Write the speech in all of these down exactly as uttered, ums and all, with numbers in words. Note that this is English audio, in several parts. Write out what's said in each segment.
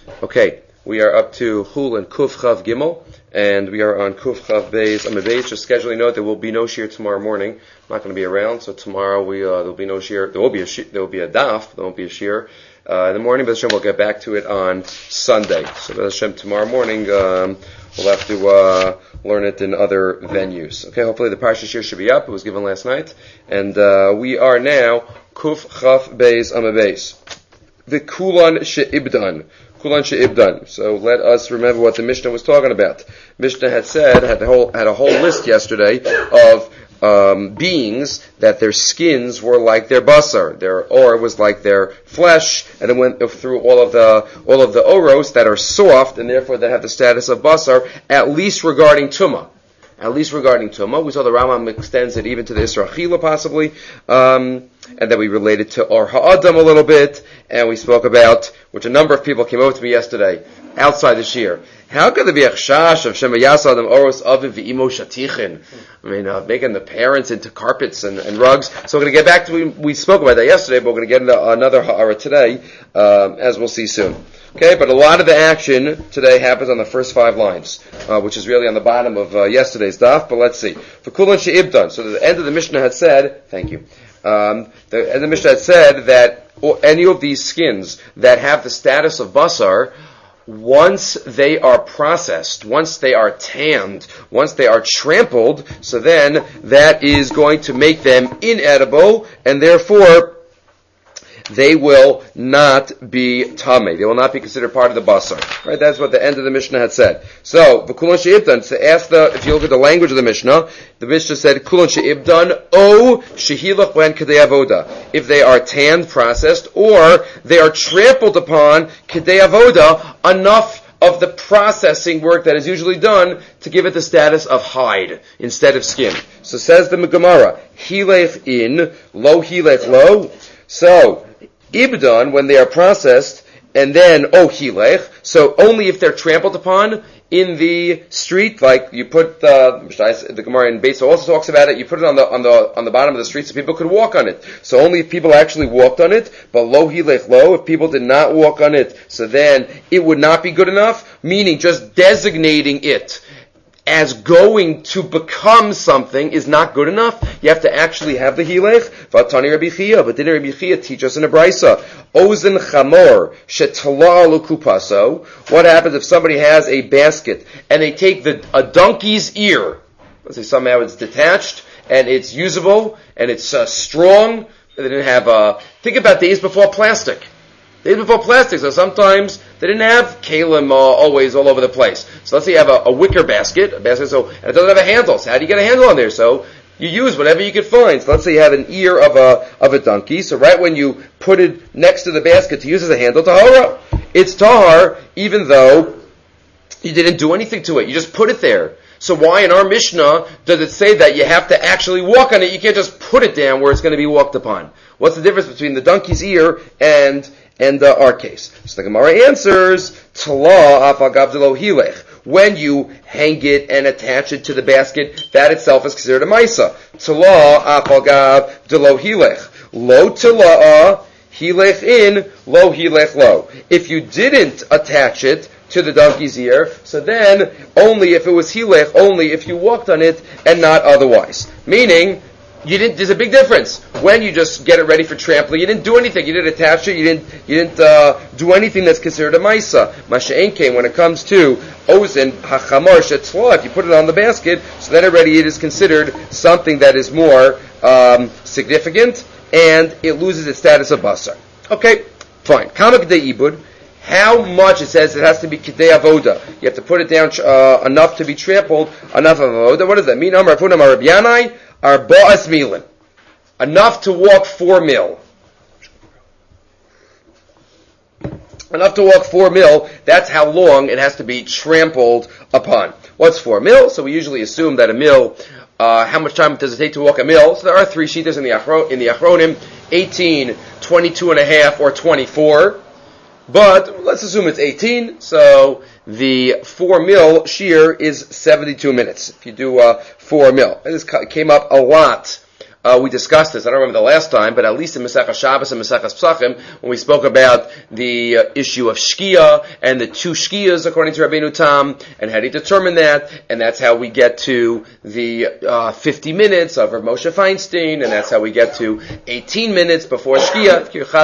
Okay, we are up to Chul and Kuf Chav Gimel, and we are on Kuf Chav Beis Amud Beis. Just scheduling note, there will be no shir tomorrow morning. I'm not going to be around, so tomorrow we uh, there will be no shir. There will be a shir, there will be a daf. There won't be a shir uh, in the morning. But Hashem, we'll get back to it on Sunday. So B'ez Hashem, tomorrow morning um, we'll have to uh, learn it in other venues. Okay, hopefully the Parsha shir should be up. It was given last night, and uh, we are now Kuf Chav Beis Amud Beis. The Kulan She'ibdan. Kulan She'ibdan. So let us remember what the Mishnah was talking about. Mishnah had said, had a whole, had a whole list yesterday of um, beings that their skins were like their basar, their or was like their flesh, and it went through all of the all of the oros that are soft and therefore that have the status of basar, at least regarding tumah. At least regarding tumah. We saw the Rambam extends it even to the Isra Chila possibly, um, and then we related to Or Ha'adam a little bit, and we spoke about, which a number of people came over to me yesterday, outside the Shir. How could there be a chashash of Shema Yasa Adam Oros Aviv V'imo Shatichin? I mean, uh, making the parents into carpets and, and rugs. So we're going to get back to, we, we spoke about that yesterday, but we're going to get into another Ha'ara today, um, as we'll see soon. Okay, but a lot of the action today happens on the first five lines, uh, which is really on the bottom of uh, yesterday's daf, but let's see. For Kulan She'ibdan, so the end of the Mishnah had said, thank you, um, the end of the Mishnah had said that any of these skins that have the status of basar, once they are processed, once they are tanned, once they are trampled, so then that is going to make them inedible, and therefore they will not be tameh. They will not be considered part of the basar. Right? That's what the end of the Mishnah had said. So, v'kulon she'ibdan, to ask the, if you look at the language of the Mishnah, the Mishnah said, kulon she'ibdan, o shehilach ben kedei avoda. If they are tanned, processed, or they are trampled upon kedei avoda, enough of the processing work that is usually done to give it the status of hide instead of skin. So says the Gemara, hilech in, lo hilech lo. So, ibdan, when they are processed, and then, oh, hilech, so only if they're trampled upon in the street, like you put, uh, the Gemara in Beis also talks about it, you put it on the, on the, on the bottom of the street so people could walk on it. So only if people actually walked on it, but lo hilech lo, if people did not walk on it, so then it would not be good enough, meaning just designating it as going to become something is not good enough. You have to actually have the hilech. Vatani Rabbi Chia, but didn't Rabbi Chia teach us in a brisa? Ozen chamor shetala lukupaso. What happens if somebody has a basket and they take the a donkey's ear? Let's say somehow it's detached and it's usable and it's uh, strong. They didn't have. Uh, think about days before plastic. Days before plastic, so sometimes they didn't have kalim uh, always all over the place. So let's say you have a, a wicker basket, a basket, so and it doesn't have a handle. So how do you get a handle on there? So you use whatever you can find. So let's say you have an ear of a of a donkey. So right when you put it next to the basket to use as a handle, tahara, it's tahar, even though you didn't do anything to it. You just put it there. So why in our Mishnah does it say that you have to actually walk on it? You can't just put it down where it's going to be walked upon. What's the difference between the donkey's ear and and uh, our case? So the Gemara answers, Tala afagav delo hilech. When you hang it and attach it to the basket, that itself is considered a maisa. Tala afagav delo hilech. Lo tala hilech in, lo hilech lo. If you didn't attach it to the donkey's ear, so then only if it was hilech, only if you walked on it and not otherwise. Meaning, you didn't. There's a big difference when you just get it ready for trampling. You didn't do anything. You didn't attach it. You didn't. You didn't uh, do anything that's considered a maisa. Masha'enkein, when it comes to ozen hachamar shetzla, if you put it on the basket, so then already it is considered something that is more um, significant, and it loses its status of basar. Okay, fine. Kama k'dei ibud. How much it says it has to be kidei avoda. You have to put it down uh, enough to be trampled, enough of avoda. What does that mean? Amar Rav Huna Rabbi Yanai. Arba'as milin. Enough to walk four mil. Enough to walk four mil, that's how long it has to be trampled upon. What's four mil? So we usually assume that a mil, uh, how much time does it take to walk a mil? So there are three shitas in the Achro, in the Achronim, eighteen, twenty-two and a half, or twenty-four. But let's assume it's eighteen, so the four mil shear is seventy-two minutes. If you do uh, four mil. And this came up a lot Uh, we discussed this, I don't remember the last time, but at least in Masechah Shabbos and Masechah Psachim, when we spoke about the uh, issue of Shkia and the two Shkias according to Rabbeinu Tam, and how to determine that, and that's how we get to the uh, fifty minutes of Rav Moshe Feinstein, and that's how we get to eighteen minutes before Shkia,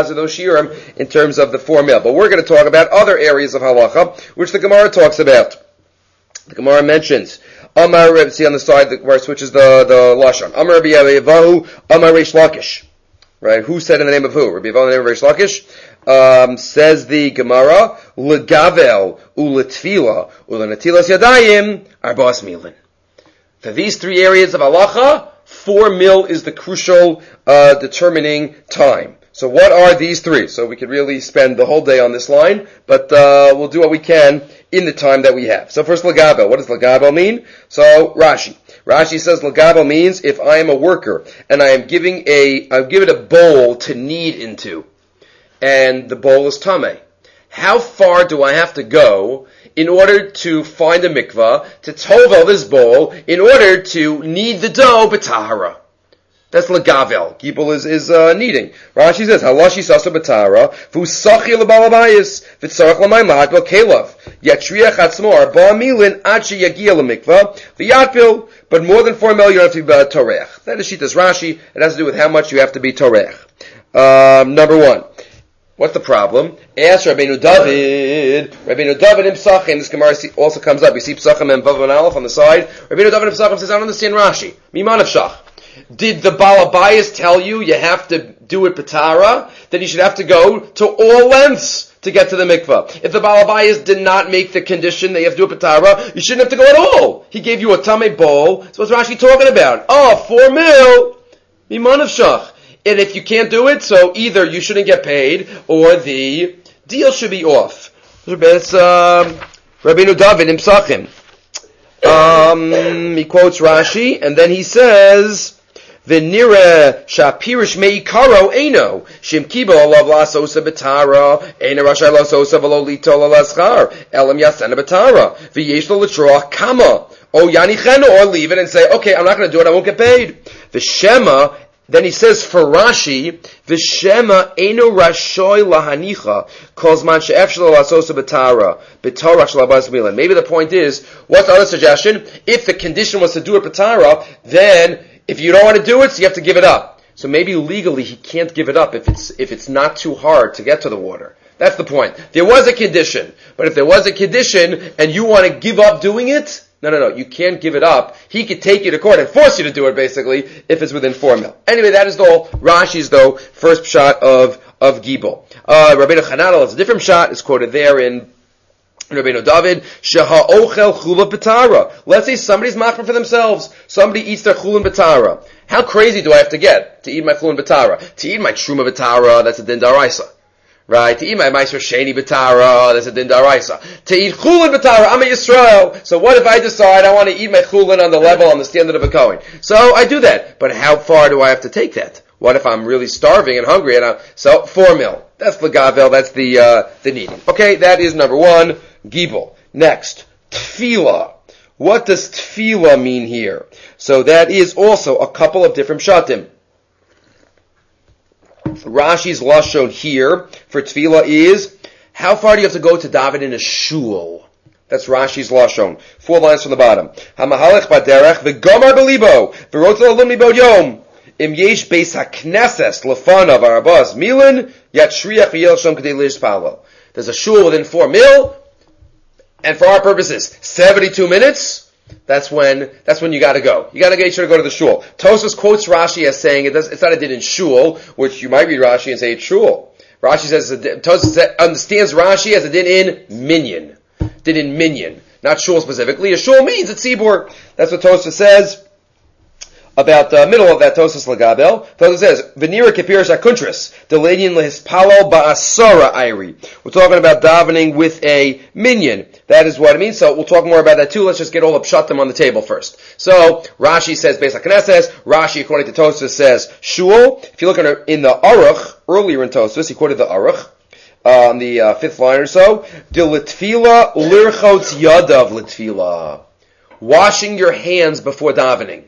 in terms of the four mil. But we're going to talk about other areas of halacha, which the Gemara talks about. The Gemara mentions, Amar, see on the side where it switches the, the Lashon. Amar Rabbi Yevahu, Amar Reish Lakish. Right? Who said in the name of who? Rabbi Yevahu in the name of Reish Lakish. Um, says the Gemara, Legavel, Uletfila, Ulenatilas Yadayim, Arbas Milin. For these three areas of halacha, four mil is the crucial, uh, determining time. So what are these three? So we could really spend the whole day on this line, but uh, we'll do what we can in the time that we have. So first, Lagabel. What does Lagabel mean? So Rashi. Rashi says Lagabel means if I am a worker and I am giving a, I've given a bowl to knead into, and the bowl is tameh. How far do I have to go in order to find a mikvah to tovel this bowl in order to knead the dough b'tahara? That's Lagavel. Gibel is, is, uh, kneading. Rashi says, Halashi sasa b'tahara, v'usachi l'balabayis, v'tzarech l'mayim lahakbel kelav, yatriach atzmo arba milin ad sheyagia l'mikvah, v'yatpil, but more than four mil you have to be uh, torech. That is Shitas Rashi. It has to do with how much you have to be torech. Um, number one. What's the problem? Ask Rabbeinu David. Rabbeinu David in Psachim. This Gemara also comes up. You see Psachim and Vav and Aleph on the side. Rabbeinu David in Psachim says, I don't understand Rashi. Miman of Shach. Did the Balabayas tell you you have to do it Patara? Then you should have to go to all lengths to get to the mikvah. If the Balabayas did not make the condition that you have to do it Patara, you shouldn't have to go at all. He gave you a Tameh bowl. So what's Rashi talking about? Oh, four mil. Miman of Shach. And if you can't do it, so either you shouldn't get paid, or the deal should be off. It's um, Rabbeinu David in Psachim. Um, he quotes Rashi, and then he says, V'nira shapirish meikaro eno shim kibo alav lasosa betara ena rashay lasosa v'lo lito lalaschar elam yasena betara v'yesh lo l'troach kama o yanichenu, or leave it and say, okay, I'm not going to do it, I won't get paid. V'shema. Then he says for Rashi, V'shema eno rashoy lahanicha kozman she'efshel lasosa betara betorach shalabas milan. Maybe the point is, what's the other suggestion? If the condition was to do it betara, then if you don't want to do it, so you have to give it up. So maybe legally he can't give it up if it's if it's not too hard to get to the water. That's the point. There was a condition, but if there was a condition and you want to give up doing it, no, no, no, you can't give it up. He could take you to court and force you to do it, basically, if it's within four mil. Anyway, that is the whole Rashi's, though, first shot of, of Gibel. Uh, Rabbeinu Chananel is a different shot. It's quoted there in Rabbeinu David, Sheha ochel chula betara. Let's say somebody's machmer for themselves. Somebody eats their chulin betara. How crazy do I have to get to eat my chulin betara? To eat my truma betara, that's a din daraisa. Right? To eat my meiser sheni betara, that's a din daraisa. To eat chulin betara, I'm a Yisrael. So what if I decide I want to eat my chulin on the level, on the standard of a Kohen? So I do that. But how far do I have to take that? What if I'm really starving and hungry and I'm, so four mil. That's the gavel, that's the, uh, the kneading. Okay, that is number one, Gibel. Next, tefillah. What does tefillah mean here? So that is also a couple of different shatim. Rashi's lashon here for tefillah is, how far do you have to go to daven in a shul? That's Rashi's lashon. Four lines from the bottom. Hamahalech baderech v'gomar belibo v'rot l'olim libod yom im yesh beis hakneses lefanav arabas milan yat shriach v'yel shom k'dei lishpalo. There's a shul within four mil, and for our purposes, seventy-two minutes. That's when, that's when you gotta go. You gotta get sure to go to the shul. Tosfos quotes Rashi as saying it does, it's not a din in shul, which you might read Rashi and say it's shul. Rashi says, Tosfos understands Rashi as a din in minyan. Din in minyan. Not shul specifically. A shul means a tzibur. That's what Tosfos says about the middle of that Tosfos Lagabel. Tosfos says, V'nira kepirish akuntris, deladian lehispalo ba'asara ayri. We're talking about davening with a minyan. That is what it means. So we'll talk more about that too. Let's just get all the pshatim on the table first. So Rashi says Beis HaKnesses. Rashi, according to Tosfos, says shul. If you look in the Aruch, earlier in Tosfos, he quoted the Aruch uh, on the uh, fifth line or so. De l'tfila lirchotz yadav l'tfila. Washing your hands before davening.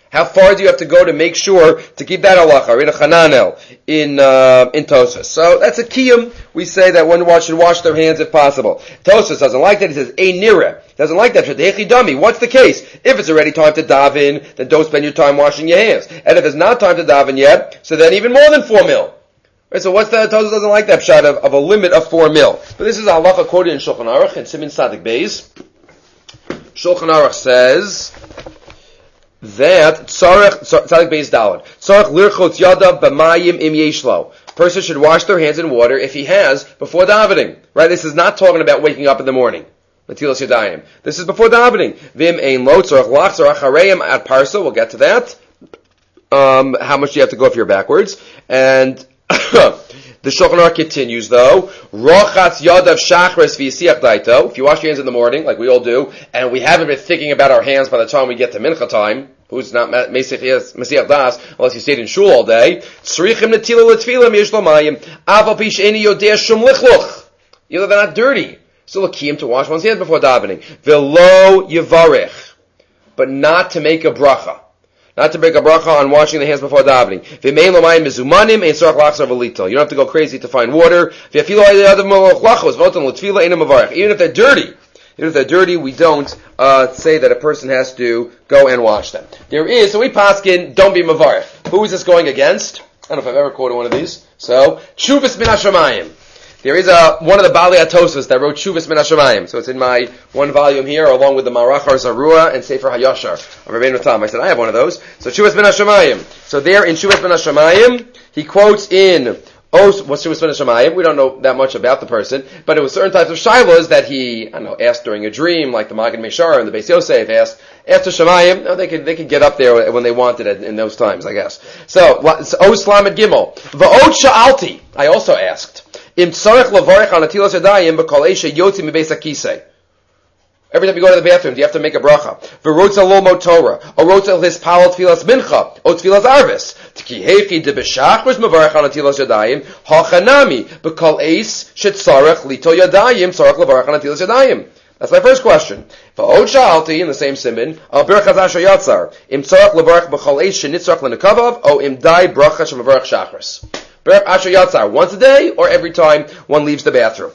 How far do you have to go to make sure to keep that halacha? In a Chananel, in uh, in Tosfos. So that's a kiyum. We say that one should wash their hands if possible. Tosfos doesn't like that. He says ein nira. Doesn't like that. Dummy. What's the case? If it's already time to daven, then don't spend your time washing your hands. And if it's not time to daven yet, so then even more than four mil. Right, so what's the Tosfos doesn't like that shot of, of a limit of four mil. But this is a halacha quoted in Shulchan Aruch and Simin Sadik Beis. Shulchan Aruch says that tzarech tzarech beis dalad tzarech lirchotz yada b'mayim im yeshlo. Person should wash their hands in water if he has before davening. Right? This is not talking about waking up in the morning. Natilas yadayim. This is before davening. Vim ein lo tzarech lach tzarech hareim at parsa. We'll get to that. Um, how much do you have to go if you're backwards? And the Shulchan Aruch continues though. Rochatz yadav shachris v'yisiach daito. If you wash your hands in the morning, like we all do, and we haven't been thinking about our hands by the time we get to mincha time, who's not mesiach das unless you stayed in shul all day? Tzrichim netila l'tfilim yesh lo mayim aval pi she'eni yodea shum lichluch. You know they're not dirty. Still a kiyum to wash one's hands before davening. V'lo yivarech, but not to make a bracha. Not to break a bracha on washing the hands before davening. You don't have to go crazy to find water. Even if they're dirty, even if they're dirty, we don't uh, say that a person has to go and wash them. There is, so we paskin, don't be mavarech. Who is this going against? I don't know if I've ever quoted one of these. So, Tshuvas min hashamayim. There is a one of the Bali Atosas that wrote Tshuvas min hashamayim. So it's in my one volume here, along with the Marachar Zarua and Sefer Hayashar of Rabbeinu Tam. I said, I have one of those. So Tshuvas min hashamayim. So there in Tshuvas min hashamayim, he quotes in, oh, what's Tshuvas min hashamayim? We don't know that much about the person, but it was certain types of shilas that he, I don't know, asked during a dream, like the Magen Meshar and the Beis Yosef asked, after Shemayim, no, they could, they could get up there when they wanted it in those times, I guess. So, Os Lamed Gimel. V'od sha'alti. I also asked. Im tzarech levarech on atilas yadayim b'kol eisha yotzi mibeis hakisei. Every time you go to the bathroom, do you have to make a bracha? V'rotza lo motora, or rotza his pal tfilas mincha, or tfilas arvis. T'ki hechi de b'shachris mevarech on atilas yadayim, hachanami b'kol eis shetzarech lito yadayim, tzarech levarech on atilas yadayim. That's my first question. V'od sha'alti, in the same siman, al berachas asher yatzar, im tzarech levarech b'kol eis shenitzarech lenekavav, o im dai bracha shemevarech shachris. Asher Yatzar, once a day or every time one leaves the bathroom.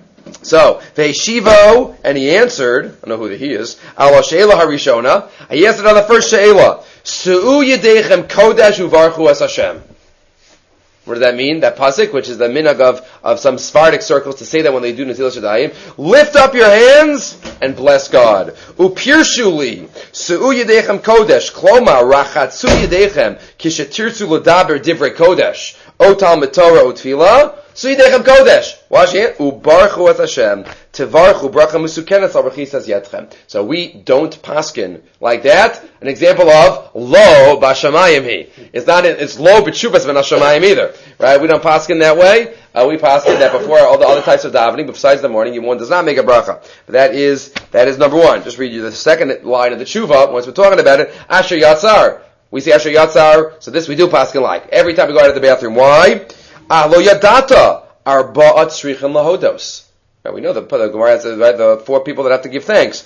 So, Ve'eshivo, and he answered, I don't know who the he is, Ala She'ela Harishona, he answered on the first She'ela, Su'u Yedechem Kodesh Uvarchu Es Hashem. What does that mean? That pasuk, which is the minhag of, of some Sephardic circles to say that when they do Netilas Yadayim, lift up your hands and bless God. Upirshu li, Su'u Yedechem Kodesh, Kloma, Rachatsu Yedechem, Kishetirtzu L'daber Divrei Kodesh, Otal Metorah Utfila, Su'idechem Kodesh. Wash your hands. Ubarchu es Hashem. Tevarchu bracha musukenes al b'chisas yadchem. So we don't paskin like that. An example of lo b'shamayim hi. It's not, it's lo b'tshuvas ben hashamayim either. Right? We don't paskin that way. Uh, we paskin that before all the other types of davening, but besides the morning, one does not make a bracha. But that is, that is number one. Just read you the second line of the tshuva, once we're talking about it, Asher Yatzar. We say Asher Yatzar, so this we do paskin like. Every time we go out of the bathroom. Why? Ah, lo yadata. Arba'at shrichen lahodos. Right, we know the, the Gemara says, right, the four people that have to give thanks.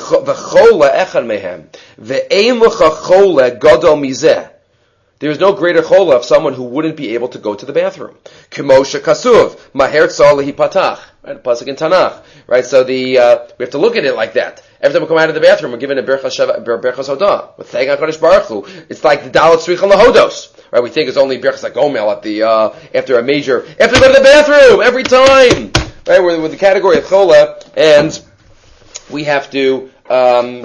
V'chole echad mehem. Ve'ein l'cha chole gadol mizeh. There is no greater chola of someone who wouldn't be able to go to the bathroom. K'moshe kasuv. Maher tzal lehi patach. Right, pasuk in Tanakh. Right, so the, uh, we have to look at it like that. Every time we come out of the bathroom, we're given a berachas hodah. We're thanking HaKadosh Baruch Hu. It's like the dalat tzricha lahodos. Right, we think it's only berachas hagomel at the, uh, after a major, after we go to the bathroom, every time. Right, we're with the category of chola, and we have to, um,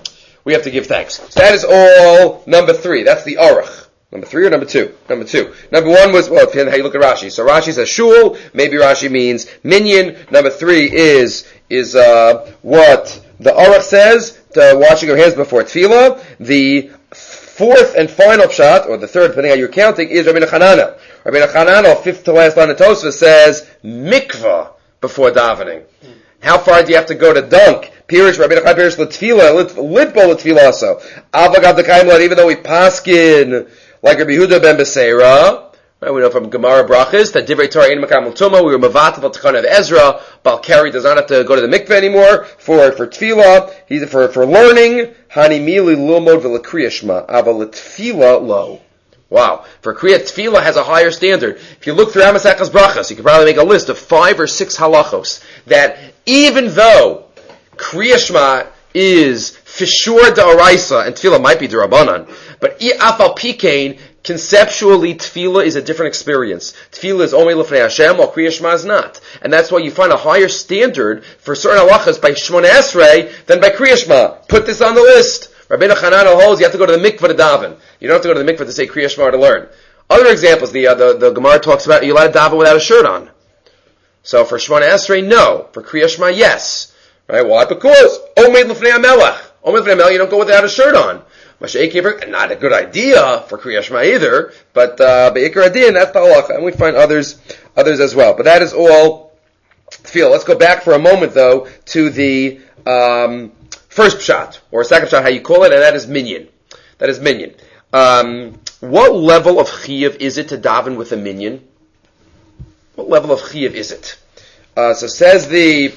we have to give thanks. So that is all number three. That's the aruch. Number three or number two? Number two. Number one was, well, depending how you look at Rashi. So Rashi says shul, maybe Rashi means minyan. Number three is, is, uh, what the aruch says, to washing your hands before tefillah. The fourth and final pshat, or the third, depending how you're counting, is Rabbeinu Chananel. Rabbeinu Chananel, fifth to last line of Tosfos, says mikvah before davening. How far do you have to go to dunk? Pirish, Rabbeinu Chananel, Pirish, l'tefillah, litbo l'tefillah also. Avagav d'kaim, even though we paskin like Rabbi Yehuda ben Beseira, Right, we know from Gemara Brachas that Divrei Torah Ein Makam L'Tuma, we were Mavatal V'Tachana of Ezra. Balkari does not have to go to the mikveh anymore for for tefillah. He's for for learning. Hani Mili Lilmod V'Lekriya Shema Aval L'Tefillah Lo. Wow, for Kriya Tefillah has a higher standard. If you look through Amasekas Brachas, you could probably make a list of five or six halachos that even though Kriya Shema is for sure da'oraisa and Tefillah might be d'Rabbanan, but Afal Pikein, conceptually, tefillah is a different experience. Tefillah is only l'fnei Hashem, while Kriya Shema is not. And that's why you find a higher standard for certain halachas by Shmona Esrei than by Kriya Shema. Put this on the list. Rabbeinu Chananel holds you have to go to the mikveh to daven. You don't have to go to the mikveh to say Kriya Shema to learn. Other examples, the, uh, the, the Gemara talks about you're allowed to daven without a shirt on. So for Shmona Esrei, no. For Kriya Shema, yes. Right? Why? Because Omed l'fnei HaMelech. Omed l'fnei HaMelech, you don't go without a shirt on. Not a good idea for Kriya Shema either, but uh, Be'ikar Adin, that's the halacha, and we find others, others as well. But that is all tefillah. Let's go back for a moment, though, to the um, first pshat, or second pshat, how you call it, and that is minyan. That is minyan. Um, what level of chiyuv is it to daven with a minyan? What level of chiyuv is it? Uh, so says the,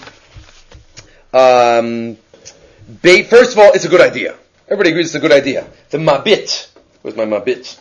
um, be, first of all, it's a good idea. Everybody agrees it's a good idea. The Mabit. Where's my Mabit?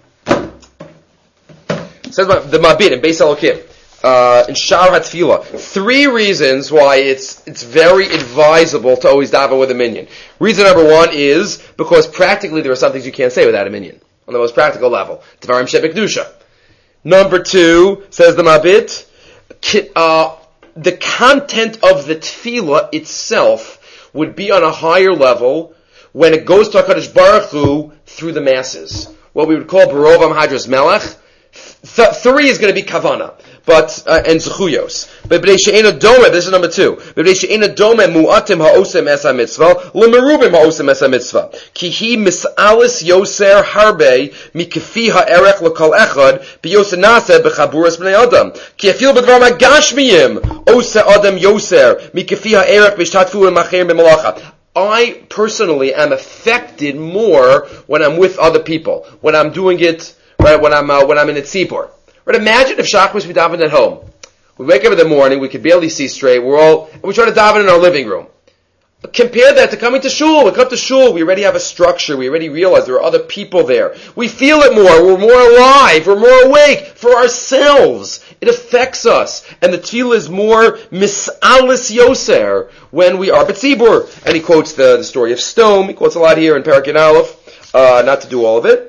It says the Mabit in Beis Elokim. Uh, in Sha'ar HaTefillah. Three reasons why it's it's very advisable to always daven with a minyan. Reason number one is because practically there are some things you can't say without a minyan. On the most practical level. Devarim Shebekdusha. Number two, says the Mabit, uh, the content of the tefillah itself would be on a higher level when it goes to HaKadosh Baruch Hu through the masses. What we would call Barovam Hadras Melech. Th- three is going to be Kavana, but, uh, and Zechuyos. But B'nei She'ena Dome, this is number two. B'nei She'ena Dome Mu'atim Ha'osem Es HaMitzvah, L'merubim Ha'osem Es HaMitzvah. Ki hi mis'alis yoser harbe, mikefi ha'erech l'kol echad, b'yoser naseh b'chaburas b'nei Adam. Ki afil b'dvar ma'gashmiyim, ose Adam yoser, mikefi ha'erech b'shtatfu u'machir b'malacha. I personally am affected more when I'm with other people, when I'm doing it, right, when I'm uh, when I'm in a tzibur. Right, imagine if Shacharis we daven at home. We wake up in the morning, we could barely see straight, we're all, and we try to daven in our living room. But compare that to coming to shul. We come to shul, we already have a structure, we already realize there are other people there. We feel it more, we're more alive, we're more awake for ourselves. It affects us. And the tefillah is more mis'alis yoser when we are b'tzibur. And he quotes the, the story of Stone, he quotes a lot here in Parakin Aleph, uh, not to do all of it.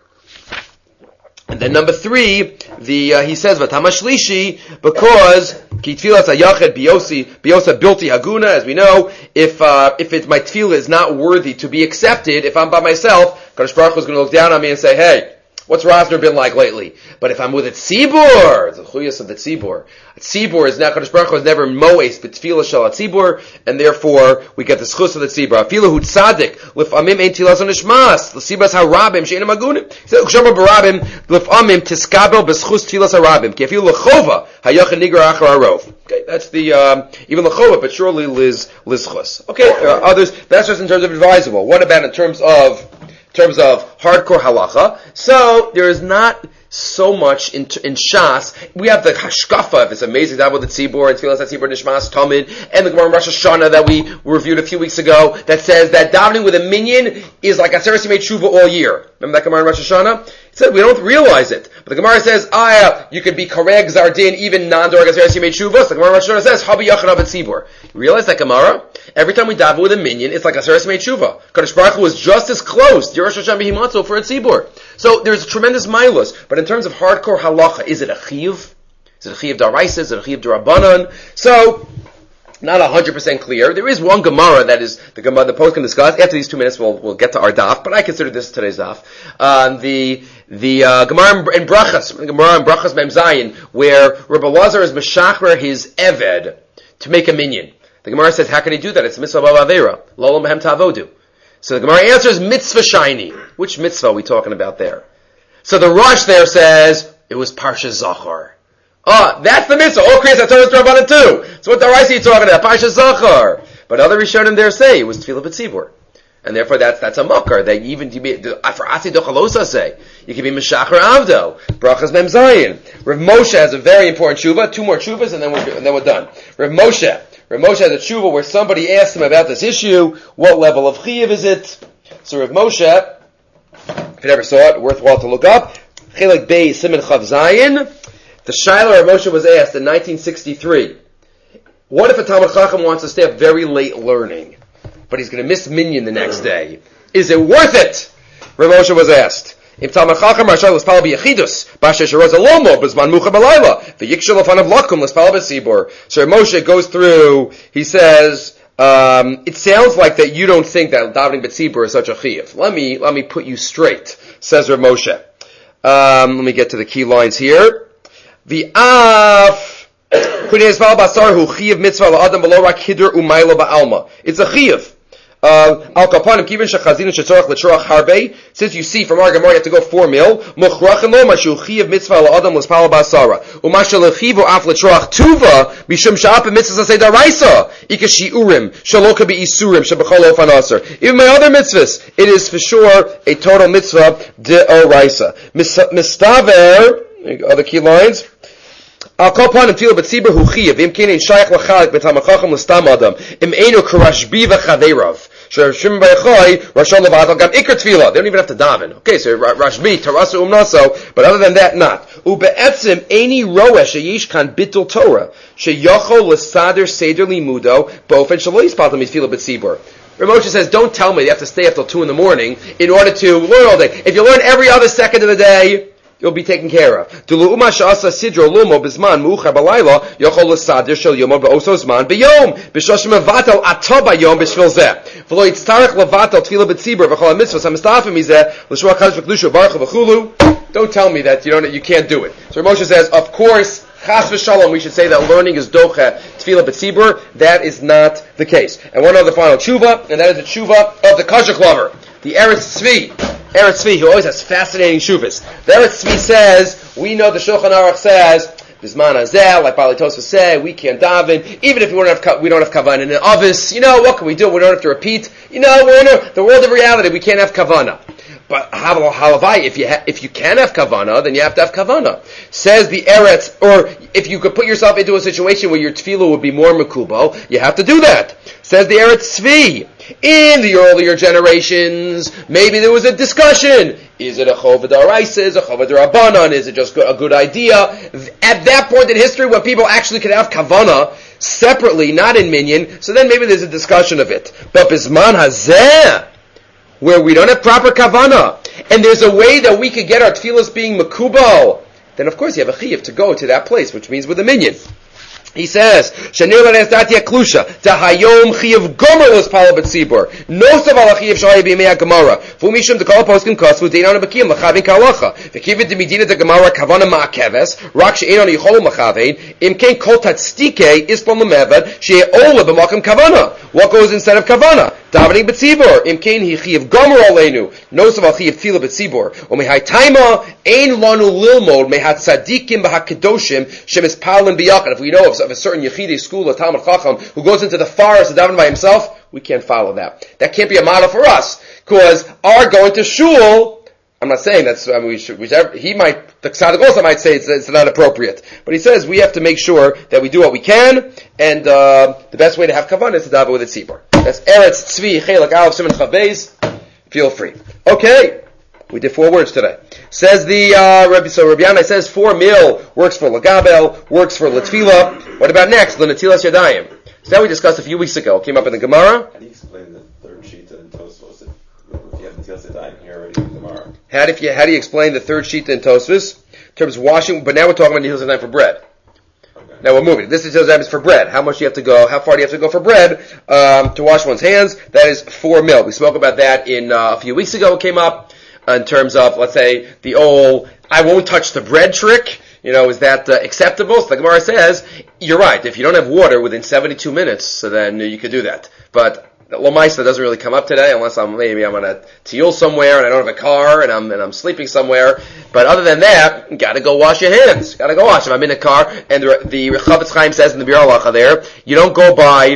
And then number three, the uh, he says v'tamashlishi because ki tefillas hayached biyosi biyosa bilti haguna. As we know, if uh, if it's my tefillah is not worthy to be accepted, if I'm by myself, Kadosh Baruch Hu is going to look down on me and say, "Hey, what's Rosner been like lately?" But if I'm with a tzibur, the chuyas of the tzibur, a tzibur is now Kadosh Baruch Hu is never moes b'tefillah shel tzibur, and therefore we get the schus of the tzibur. Afilu hu tzadik lefamim ein tilas on ishmas l'sibas harabim she'enam agunim. Kshamar barabim lefamim tiskabel b'schus tilas harabim ki afilu lechova hayachin nigra achar arov. Okay, that's the um, even lechova, but surely liz lizchus. Okay, uh, others. That's just in terms of advisable. What about in terms of in terms of hardcore halacha? So there is not so much in in Shas. We have the hashkafa of this amazing that with the tzibur and tefillas tzibur nishmas tamid, and the Gemara in Rosh Hashanah that we reviewed a few weeks ago that says that davening with a minyan is like Aseres Yemei Tshuva all year. Remember that Gemara in Rosh Hashanah? It said we don't realize it, but the Gemara says, ah, you can be kareg zardin even non-doreg Aseres Yemei Tshuva. So the Gemara in Rosh Hashanah says habi yachanav tzibur. You realize that Gemara? Every time we daven with a minyan, it's like Aseres Yemei Tshuva. Kadosh Baruch Hu is just as close to Rosh Hashanah Behimatzo for a tzibur. So there's tremendous milos, but in terms of hardcore halacha, is it a chiyuv? Is it a chiyuv daraisa? Is it a chiyuv darabanan? So, not one hundred percent clear. There is one Gemara that is, the Gemara, the post can discuss. After these two minutes, we'll, we'll get to our daf, but I consider this today's daf. Um, the, the, uh, Gemara in, in Brachas, the Gemara in Brachas Mem Zayin, where Rabbi Lazar is meshachrer his eved to make a minyan. The Gemara says, how can he do that? It's mitzvah b'avera. Lo mehem ta'avodu. So the Gemara answers mitzvah shiny. Which mitzvah are we talking about there? So the Rosh there says, it was Parsha Zachar. Oh, that's the mitzvah. Oh, Chris, I told you about it too. So what the Raisi are talking about? Parsha Zachar. But other Rishonim there say it was Tefillah B'tzibur. And therefore, that's that's a makar. That even to be for asi dochalosa say you can be mishacher avdo brachas mem zayin. Rav Moshe has a very important tshuva. Two more tshuvas, and then we're and then we're done. Rav Moshe, Rav Moshe has a tshuva where somebody asked him about this issue. What level of chiyuv is it? So Rav Moshe, if you never saw it, worthwhile to look up. Chelik Bey Siman Chav Zayin. The Shiloh Rav Moshe was asked in nineteen sixty-three. What if a Talmid Chacham wants to stay up very late learning, but he's going to miss minyan the next day? Is it worth it? Rav Moshe was asked. If Talmid Chacham Rashal l'spal b'yechidus, b'asher sheroz alomo b'zman mucha b'layla, v'yikshel afanav lakum l'spal b'sibur. So Rav Moshe goes through. He says, um, "It sounds like that you don't think that davening b'tzibur is such a chiyuv. Let me let me put you straight," says Rav Moshe. Um, let me get to the key lines here. V'af. It's a chiyuv. Al kapanim kivin shechazinu shetzorach letzorach harbe. Since you see from our Gemara you have to go four mil. Mochrachin lo mashu chiyuv mitzvah la'adam l'spal basara. Umasha lechivu af letzorach tuva mishum sha'ap mitzvah say daraisa. Ika shiurim shaloka be'isurim shebechol ofan aser. Even my other mitzvahs, it is for sure a total mitzvah de'oraisa. Mistaver. Other key lines. Al kol panim tefillah b'tzibur hu chiyuv. Im kein ein shayach l'chalik b'talmid chacham l'stam adam. Im einu karashbi v'chadeirav. Shemim b'yachai rashon levad al gam ikar tefillah. They don't even have to daven. Okay, so Rashbi tarasa umnaso, but other than that, not. Ube'etzim eini roeh sheyish kan bittul Torah sheyachol l'sader seder limudo b'ofen shelo yispaltam tefillah b'tzibur. Rav Moshe says, don't tell me you have to stay up till two in the morning in order to learn all day. If you learn every other second of the day, you'll be taken care of. Since you see from our don't tell me that you don't, you can't do it. So Moshe says, of course, chas v'shalom, we should say that learning is docha tefillah b'tzibur. That is not the case. And one other final tshuva, and that is the tshuva of the Kashuk lover, the Eretz Tzvi. Eretz Tzvi, who always has fascinating shuvas. The Eretz Tzvi says, we know the Shulchan Aruch says, Bisman Hazel, like Bali Tosfos say, we can't daven, even if we don't have we don't have kavanah in an ovis. You know, what can we do? We don't have to repeat. You know, we're in a, the world of reality. We can't have kavanah. But halavai, if you ha, if you can have kavanah, then you have to have kavanah. Says the Eretz, or if you could put yourself into a situation where your tefillah would be more mekubal, you have to do that. Says the Eretz Tzvi. In the earlier generations, maybe there was a discussion. Is it a chova d'oraisa? Is it a chova d'rabbanan? Is it just a good idea? At that point in history, when people actually could have kavanah separately, not in minyan, so then maybe there's a discussion of it. But bisman hazeh, where we don't have proper kavanah, and there's a way that we could get our tefillahs being makubal, then of course you have a chiyuv to go to that place, which means with a minyan. He says, "Shanir l'nesdatia klusha tahayom chiyav gomer l'spala b'tzibur nosav al chiyav shaya b'yemei Gemara v'umishum dekol poskim kosvu deinon b'kiyam l'chavin kalacha v'kivit demidina de Gemara kavana ma'akeves rak she'enon yichol l'chavein imkein kol tatztike ispon l'mevad she'ola b'makom kavana." What goes instead of kavana? Davening b'tzibur imkein hi chiyav gomer aleinu nosav al chiyav tefillah b'tzibur u'mehai taima ein lanu lilmod mehat tzadikim b'hakedoshim shemispalin b'yachad. If we know of of a certain Yechidei school, a Talmid Chacham, who goes into the forest to daven by himself, we can't follow that. That can't be a model for us, because our going to shul, I'm not saying that's, I mean, we should, whichever, he might, the Tzaddik also might say it's, it's not appropriate, but he says we have to make sure that we do what we can, and uh, the best way to have kavanah is to daven with a tzibur. That's Eretz Tzvi, Chelak Aleph, Siman Chav Beis. Feel free. Okay. We did four words today. Says the uh, Rabbi. So Rabbi Yanai says four mil works for Lagabel, works for Latfila. What about next? L'natilas Yadayim. So that we discussed a few weeks ago. Came up in the Gemara. How do you explain the third sheet in Tosfos if you have Natilas Yadayim here already in the Gemara? How do you how do you explain the third sheet in Tosfos in terms of washing? But now we're talking about Natilas Yadayim for bread. Okay. Now we're moving. This Natilas Yadayim is for bread. How much do you have to go? How far do you have to go for bread um, to wash one's hands? That is four mil. We spoke about that in uh, a few weeks ago. It came up. In terms of, let's say, the old, I won't touch the bread trick, you know, is that uh, acceptable? So the Gemara says, you're right, if you don't have water within seventy-two minutes, so then you could do that. But Lamaisa doesn't really come up today, unless I'm, maybe I'm on a tiyul somewhere, and I don't have a car, and I'm, and I'm sleeping somewhere. But other than that, you gotta go wash your hands. Gotta go wash. If I'm in a car, and the, the Chavetz Chaim says in the Bir Halacha there, you don't go by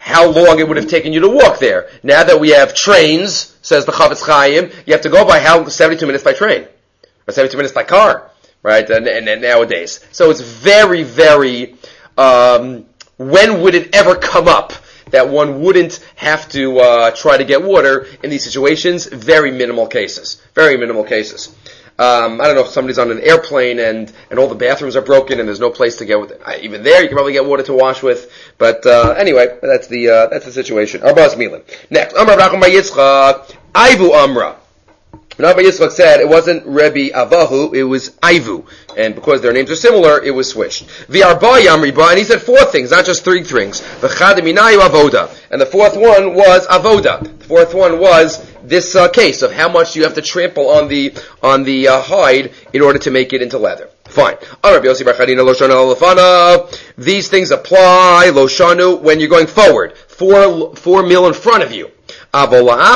how long it would have taken you to walk there. Now that we have trains, says the Chavetz Chaim, you have to go by how seventy-two minutes by train, or seventy-two minutes by car, right? And, and, and nowadays, so it's very, very. Um, when would it ever come up that one wouldn't have to uh, try to get water in these situations? Very minimal cases. Very minimal cases. Um, I don't know if somebody's on an airplane and, and all the bathrooms are broken and there's no place to get with it. Even there, you can probably get water to wash with. But uh, anyway, that's the uh, that's the situation. Arbaz Milan. Next, Amar Racham Bar Yitzchak, Ivu Amra. Rabbi Yitzchak said it wasn't Rebbe Avahu, it was Ivu. And because their names are similar, it was switched. V'arba Yamri Ba, and he said four things, not just three things. V'chad minayu avoda. And the fourth one was avoda. The fourth one was this uh, case of how much you have to trample on the on the uh, hide in order to make it into leather. Fine. These things apply, Loshanu, when you're going forward. Four, four mil in front of you. But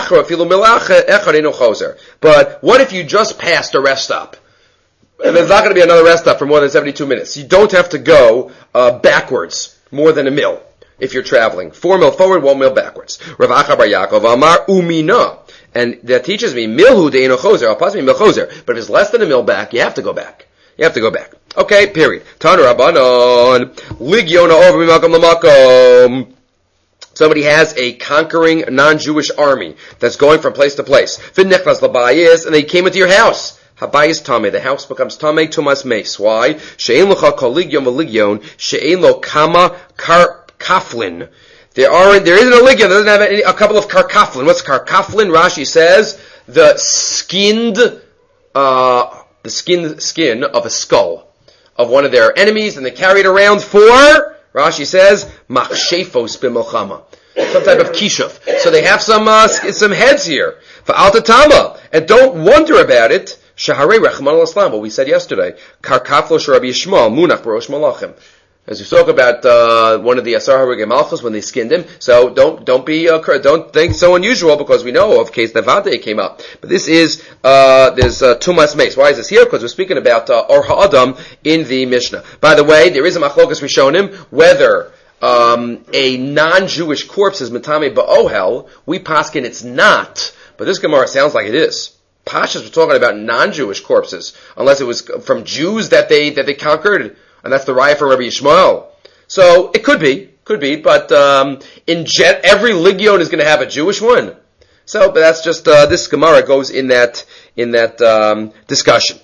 what if you just passed a rest stop? And there's not going to be another rest stop for more than seventy-two minutes. You don't have to go uh, backwards more than a mil if you're traveling. Four mil forward, one mil backwards. Rav Acha Bar Yaakov Amar Umina. And that teaches me, milhu de'eno choser, al pasmi mil choser. But if it's less than a mil back, you have to go back. You have to go back. Okay, period. Tanu Rabbanon. Ligyona over mimakom lamakom. Somebody has a conquering non-Jewish army that's going from place to place. V'nechnas labayis, and they came into your house. Habayis tameh, the house becomes tameh tumas meis. Why? She'ein locha kol ligyon v'ligyon, she'ein lo kama kar kaflin. There are, there isn't a ligyon, there doesn't have any, a couple of karkaflin. What's karkaflin? Rashi says, the skinned, uh, the skin, skin of a skull of one of their enemies, and they carry it around for, Rashi says, machshefos b'milchama, some type of kishuf. So they have some uh, some heads here for altatama, and don't wonder about it. Shaharei rechman al-islam, what we said yesterday, karkaflo sharabi yishmal munach barosh malachim. As we talk about uh, one of the Asar Harugei Malchus when they skinned him, so don't don't be uh, don't think so unusual because we know of case Nevada came up. But this is uh, there's uh, Tumas Meis. Why is this here? Because we're speaking about uh, Or Ha'adam in the Mishnah. By the way, there is a machlokas Rishonim whether um, a non-Jewish corpse is Matame Ba'ohel. We paskin it's not, but this Gemara sounds like it is. Pashas we're talking about non-Jewish corpses, unless it was from Jews that they that they conquered. And that's the raya for Rabbi Yishmael. So it could be, could be, but um, in jet, every legion is going to have a Jewish one. So, but that's just uh, this Gemara goes in that in that um, discussion.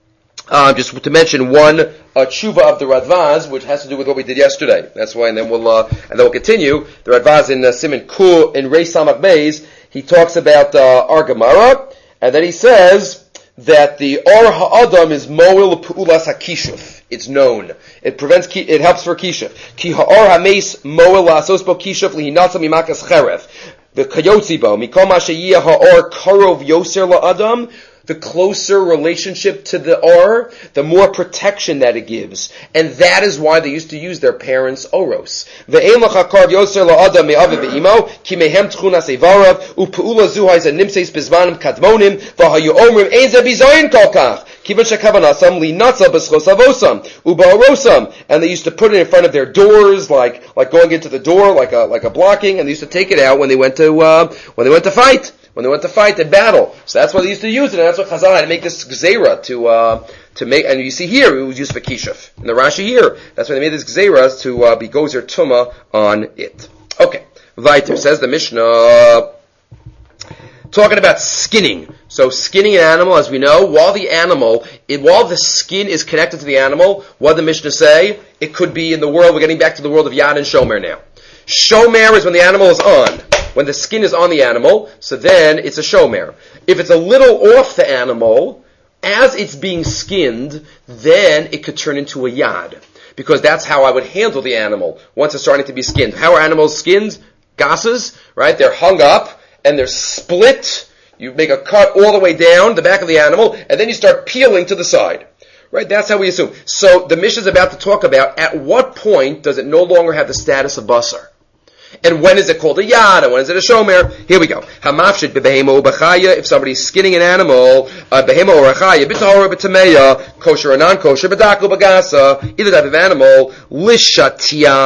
Um, just to mention one uh, tshuva of the Radvaz, which has to do with what we did yesterday. That's why, and then we'll uh, and then we'll continue. The Radvaz in uh, Siman Ku in Rei Samak Beis, he talks about uh, our Gemara, and then he says that the Or Ha'adam is Moel Pu'ulas HaKishuf. It's known. It prevents, it helps for Kishuf. Ki Ha'or HaMeis Moel La'asos Bo Kishuf Lihinatza Mimakas Cheref. The Kayotzi Bo, Mikol Ma Sheyiyah Ha'or Karov Yoser La'adam. The closer relationship to the Or, the more protection that it gives. And that is why they used to use their parents' Oros. Ve'ein lacha karv yoser la'adam me'aviv ve'imo, ki mehem tchunas evarav, u'pu'ula zuhais animseis bizmanim kadmonim, v'hayu omrim ein ze bizoyin kolkach, kivan shekavanasam li'natza b'schos avosam, u'ba'orosam. And they used to put it in front of their doors, like, like going into the door, like a, like a blocking, and they used to take it out when they went to, uh, when they went to fight. When they went to fight and battle. So that's why they used to use it, and that's what Chazal had to make this gzeira to, uh, to make, and you see here, it was used for Kishuf. In the Rashi here, that's why they made this gzeira to, uh, be gozer tuma on it. Okay. Weiter says the Mishnah, talking about skinning. So skinning an animal, as we know, while the animal, it, while the skin is connected to the animal, what did the Mishnah say? It could be in the world, we're getting back to the world of Yad and Shomer now. Shomer is when the animal is on. When the skin is on the animal, so then it's a shomer. If it's a little off the animal, as it's being skinned, then it could turn into a yad. Because that's how I would handle the animal once it's starting to be skinned. How are animals skinned? Gasses, right? They're hung up and they're split. You make a cut all the way down the back of the animal, and then you start peeling to the side. Right? That's how we assume. So the Mishnah is about to talk about at what point does it no longer have the status of basar. And when is it called a yad? And when is it a shomer? Here we go. Hamafshit bebehemo ubachaya. If somebody's skinning an animal, uh, behemo or achaya, b'tahor b'tameya, kosher or non-kosher, b'daku b'gasa, either type of animal, lishatiach.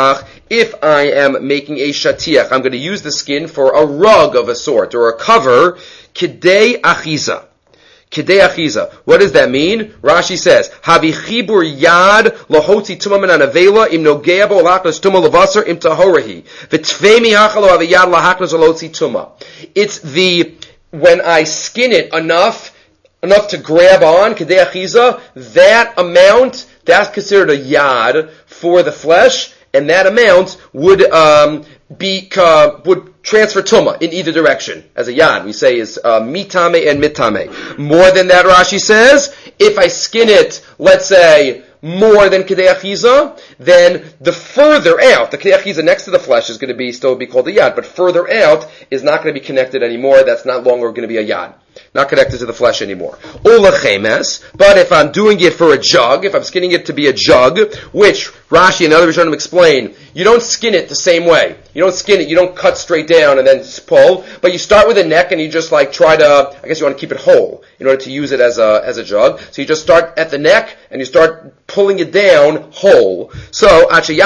if I am making a shatiach, I'm going to use the skin for a rug of a sort, or a cover, kidei achiza. Kidei achiza. What does that mean? Rashi says, Havi chibur yad lohotzi tuma min anavela im nogea bo lachnas tuma levaser im tahorahi. V'tvei mihachalo havi yad lahachnas olotzi tuma. It's the, when I skin it enough, enough to grab on, kidei achiza, that amount, that's considered a yad for the flesh, and that amount would, um, be, uh, would transfer tuma in either direction. As a yad, we say is uh, mitame and mitame. More than that, Rashi says, if I skin it, let's say, more than kedei achiza, then the further out, the kedei achiza next to the flesh is going to be still be called a yad, but further out is not going to be connected anymore. That's not longer going to be a yad. Not connected to the flesh anymore. Ulachemes, but if I'm doing it for a jug, if I'm skinning it to be a jug, which Rashi and other Rishonim explain, you don't skin it the same way. You don't skin it, you don't cut straight down and then pull, but you start with a neck and you just like try to, I guess you want to keep it whole in order to use it as a, as a jug. So you just start at the neck and you start pulling it down whole. So,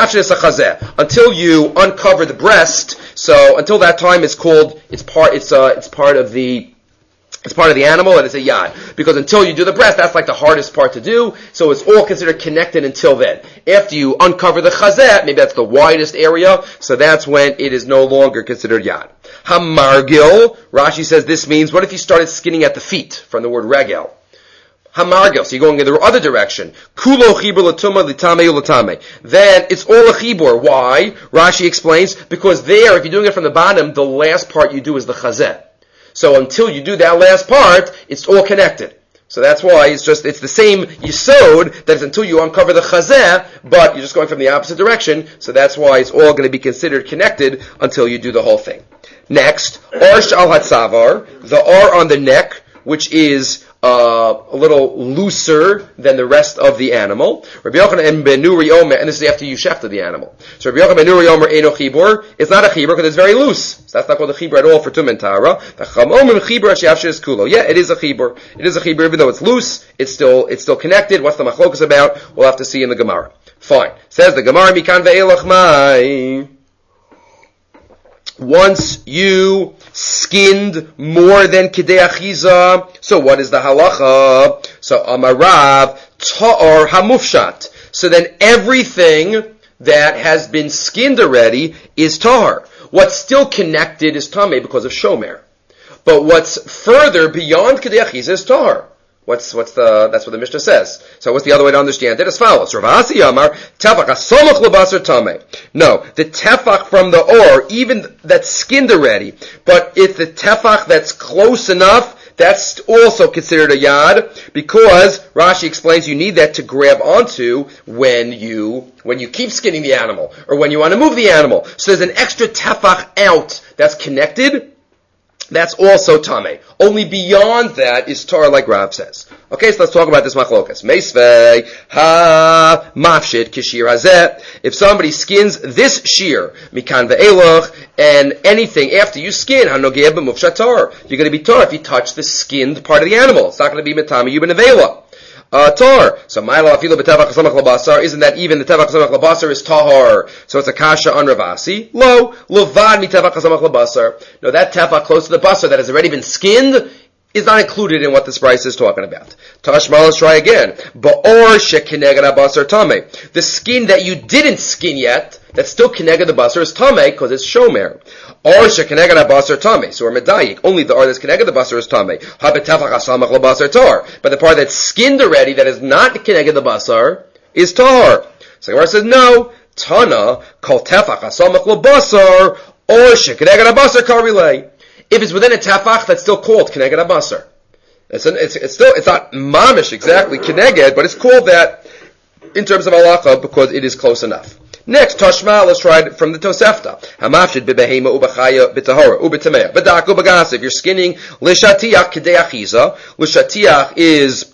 until you uncover the breast, so until that time it's called, it's part, it's uh, it's part of the, It's part of the animal, and it's a yad. Because until you do the breast, that's like the hardest part to do, so it's all considered connected until then. After you uncover the chazet, maybe that's the widest area, so that's when it is no longer considered yad. Hamargil, Rashi says this means, what if you started skinning at the feet, from the word regel? Hamargil, so you're going in the other direction. Kulo chibur latuma litame ulatame. Then it's all a chibur. Why? Rashi explains, because there, if you're doing it from the bottom, the last part you do is the chazet. So until you do that last part, it's all connected. So that's why it's just, it's the same yisod, that is until you uncover the chazeh, but you're just going from the opposite direction, so that's why it's all going to be considered connected until you do the whole thing. Next, arsh al hatzavar, the R on the neck, which is uh, a little looser than the rest of the animal. Rabbi Yochanan ben Nuri Omer, and this is after you shechted the animal. So Rabbi Yochanan ben Nuri Omer eno chibur. It's not a chibur because it's very loose. So that's not called a chibur at all for tum and tara. Yeah, it is a chibur. It is a chibur, even though it's loose. It's still it's still connected. What's the machlokas about? We'll have to see in the Gemara. Fine. Says the Gemara mikan ve'elach mai. Once you skinned more than kidei achiza, so what is the halacha? So amarav ta'or hamufshat. So then everything that has been skinned already is tahar. What's still connected is tameh because of shomer. But what's further beyond kidei achiza is tahar. What's, what's the, that's what the Mishnah says. So what's the other way to understand it? As follows. Ravasi Amar, tefach asomach lebasar tameh. No, the tefach from the or, even that's skinned already, but if the tefach that's close enough, that's also considered a yad, because Rashi explains you need that to grab onto when you, when you keep skinning the animal, or when you want to move the animal. So there's an extra tefach out that's connected. That's also tameh. Only beyond that is tar, like Rav says. Okay, so let's talk about this machlokas. Meisvei ha mafshit kishir hazeh. If somebody skins this shear, mikan ve'elach, and anything after you skin, hanogeh b'mufshat tar, you're going to be tar if you touch the skinned part of the animal. It's not going to be metame you b'nevela. Uh, tar. So, ma'ila afilu b'tevach hasamach labasar. Isn't that even the tevach hasamach labasar is tahar? So it's a kasha on Ravasi. Lo, levad mi tevach hasamach labasar. No, that tevach close to the basar that has already been skinned is not included in what this price is talking about. Tashma, let's try again. Ba'or shekineged basar tameh. The skin that you didn't skin yet, that's still kineged the basar is tameh because it's shomer. Or shekineged basar tameh. So we're medayik. Only the or that's kineged the basar is tameh. Habetefach hasamach labasar tar. But the part that's skinned already that is not kineged the basar is tar. So Gemara says no. Tana kol tefach hasamach labasar or shekineged basar karilei. If it's within a tefach, that's still called kineged abasar. It's, an, it's, it's still, it's not mamish exactly kineged, but it's called that in terms of halacha because it is close enough. Next, Tashma, let's try it from the Tosefta. Hamafshid bebehema ubachaya b'tahora ubetamea b'daku b'gas. If you're skinning l'shatiach k'dei achiza, l'shatiach is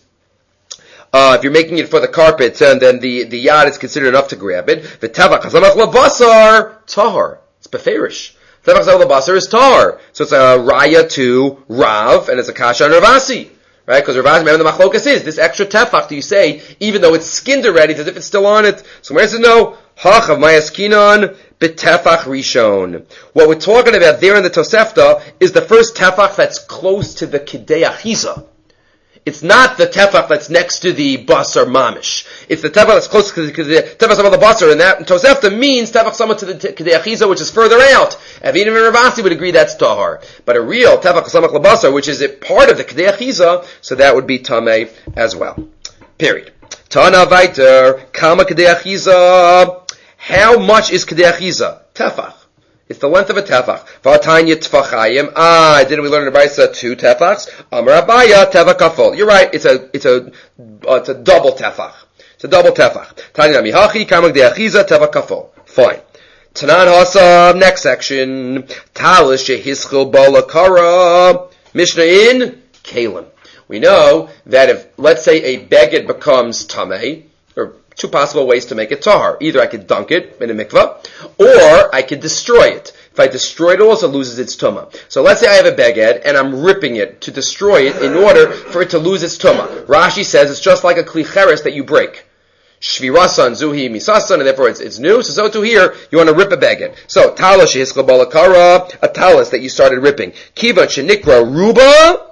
uh, if you're making it for the carpet, and then the the yad is considered enough to grab it. V'tavach hazamach labasar tahar. It's beferish. Tefach Zel Basar is tar. So it's a raya to Rav, and it's a kasha on Ravasi. Right? Because Ravasi, remember the machlokas is, this extra tefach, do you say, even though it's skinned already, it's as if it's still on it. So Gemara says, no, hachav mayaskinon B'tefach rishon. What we're talking about there in the Tosefta is the first tefach that's close to the Kidei Achiza. It's not the tefach that's next to the basar mamish. It's the tefach that's close to the tefach sama the basar, and that Tosefta means tefach sama to the Kidei Achiza, which is further out. Avinim and Ravasi would agree that's tahar. But a real tefach sama l'basar, which is a part of the Kidei Achiza, so that would be tamei as well. Period. Tana Vaiter, Kama Kidei Achiza. How much is Kidei Achiza? Tefach. It's the length of a tefach. V'atanya tefachayim. Ah, didn't we learn in the Brisa two tefachs? Amar Abaya tefach kafol. You're right. It's a it's a uh, it's a double tefach. It's a double tefach. Tanya mihachi Kama Kidei Achiza tefach kafol. Fine. Tanan Hasav. Next section. Talis shehischil balakara. Mishnah in Kalim. We know that if, let's say, a beged becomes tamei, or two possible ways to make it tahar. Either I could dunk it in a mikvah, or I could destroy it. If I destroy it, it also loses its tumah. So let's say I have a beged, and I'm ripping it to destroy it in order for it to lose its tumah. Rashi says it's just like a kli cheres that you break. Shvirasan, zuhi, misasan, and therefore it's, it's new. So, so to here, you want to rip a beged. So, talis shehischil balakara, a talis that you started ripping. Kiva shenikra ruba,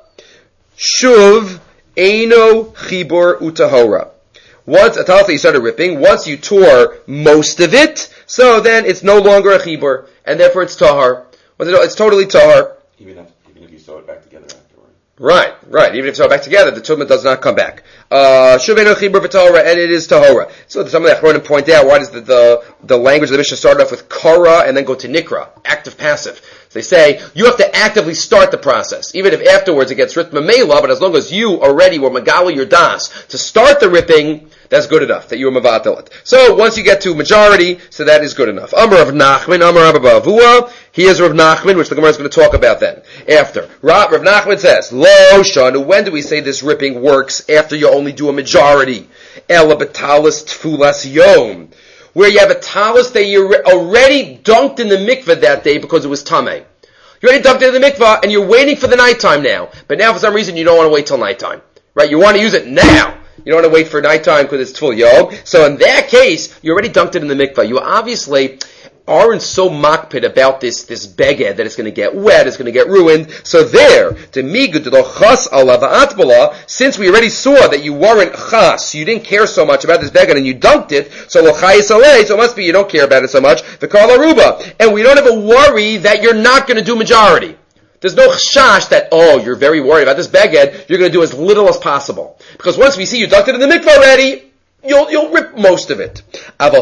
Shuv Eino Chibur Utahora. Once a talis that you started ripping, once you tore most of it, so then it's no longer a chibur, and therefore it's tahar. It's totally tahar. Even if, even if you sew it back together afterward. Right, right. Even if you sew it back together, the tumah does not come back. Uh, Shuv Eino Chibur v'tahora, and it is tahora. So some of the Achronim point out, why does the, the, the language of the Mishnah start off with kara and then go to nikra, active passive? They say, you have to actively start the process, even if afterwards it gets ripped mamela, but as long as you already were megala your das to start the ripping, that's good enough, that you were mevatel it. So, once you get to majority, so that is good enough. Amar Rav Nachman, Amar Rabba Bavua, he is Rav Nachman, which the Gemara is going to talk about then. After. Rav, Rav Nachman says, Lo Shanu, when do we say this ripping works after you only do a majority? Ela betalis tfulas yom. Where you have a talis that you already dunked in the mikveh that day because it was tamei. You already dunked it in the mikveh and you're waiting for the nighttime now. But now for some reason you don't want to wait till nighttime. Right? You want to use it now. You don't want to wait for nighttime because it's full yom. So in that case, you already dunked it in the mikveh. You obviously aren't so makpid about this, this beged that it's going to get wet, it's going to get ruined. So there, to me, since we already saw that you weren't chas, you didn't care so much about this beged and you dunked it, so so it must be you don't care about it so much, the kala ruba. And we don't have a worry that you're not going to do majority. There's no chash that, oh, you're very worried about this beged, you're going to do as little as possible. Because once we see you dunked it in the mikveh already, You'll, you'll rip most of it. But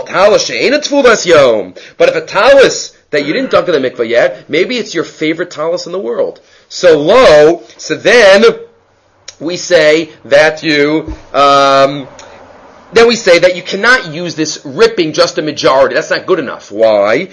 if a talis that you didn't dunk in the mikveh yet, maybe it's your favorite talis in the world. So lo, so then we say that you, um, then we say that you cannot use this ripping just a majority. That's not good enough. Why?